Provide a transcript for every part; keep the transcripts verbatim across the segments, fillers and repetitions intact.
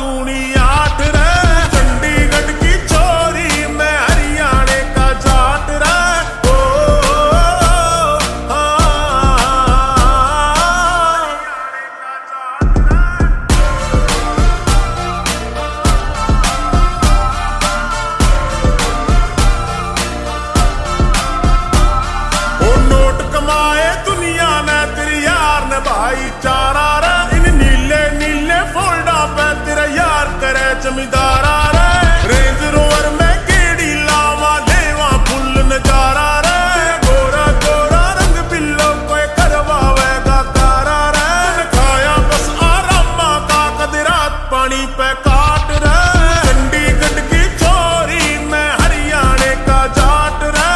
दूनी आठ रे, चंडीगढ़ की छोरी मैं हरियाणे का जाट रे। ओ, ओ नोट कमाए दुनिया ने तेरे यार ने भाईचारा रे, इन नीले नीले फोल्डा पे तेरा यार करे जमींदारा रे। रेंज रोवर में गेड़ी लावा लेवा फुल नजारा रे, गोरा गोरा रंग बिल्लो कोई करवावेगा कारा रे। खाया बस आरामा का कदरात पानी पे काट रे, चंडीगढ़ की छोरी मैं हरियाणे का जाट रे।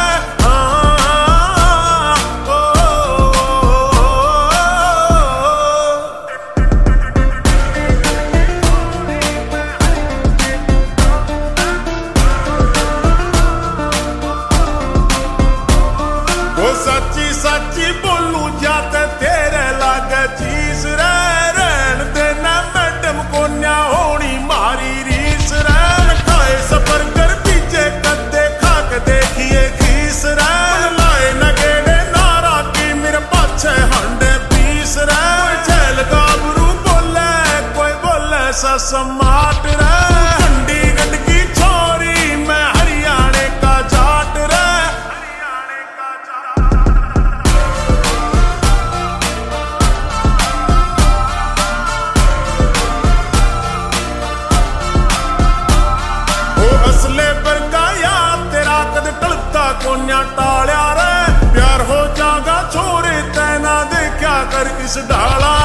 वो सच्ची सच्ची बोलू जाते तेरे लागे चीज रे, रहन देना मैडम को न्या होनी मारी रीस रे। खाए सफर कर पीछे कदे खा के देखिए खीस रे, लाए नगेड़े नारा की मेरे पाछे हंडे पीस रे। झेल गाबरू बोले कोई बोले सा समाट रे, चंडीगढ़ की छोरी मैं हरियाणे का जाट रे। हरियाणे का जाट असले पर का यार तेरा कद टलता कोन्या टाल्या रे, प्यार हो जागा छोरे तैना देखा कर इस ढाला